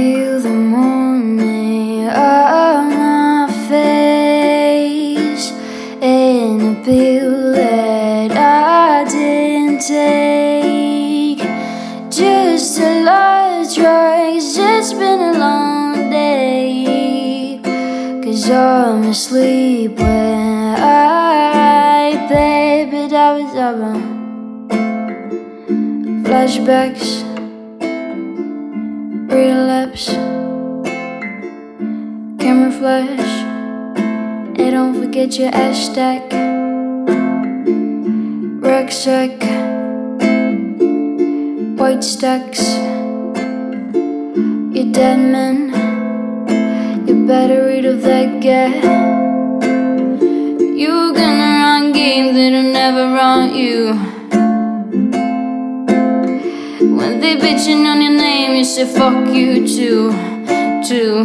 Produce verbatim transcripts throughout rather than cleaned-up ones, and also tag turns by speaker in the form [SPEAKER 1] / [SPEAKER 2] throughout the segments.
[SPEAKER 1] feel the morning on my face, and a pill that I didn't take. Just a lot of drugs, it's been a long day, 'cause I'm asleep when I write, baby, dabba dabba. Flashbacks, relapse, camera flash, and don't forget your hashtag. Rucksack, white stacks, you're dead man, you better read of that guy. You're gonna run games that'll never run you. When they bitching on your name, you say fuck you too, too.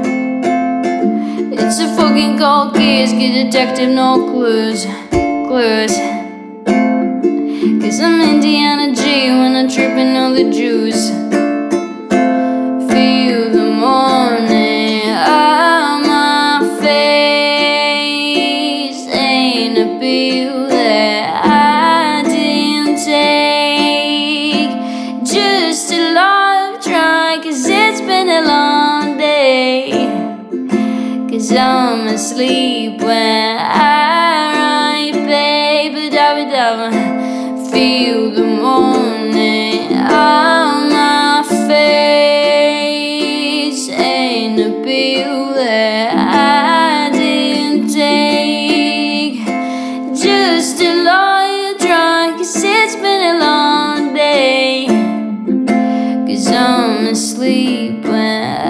[SPEAKER 1] It's a fucking cold case, get detective, no clues, clues. 'Cause I'm Indiana G when I'm tripping on the juice. Feel the morning on my face, ain't a pill that I didn't take. Just a lot of trying, 'cause it's been a long day, 'cause I'm asleep when I write, baby, dabba dabba. Feel the morning on my face, ain't a pill that I didn't take. Just a lot of trying, 'cause it's been a long day, 'cause I'm asleep when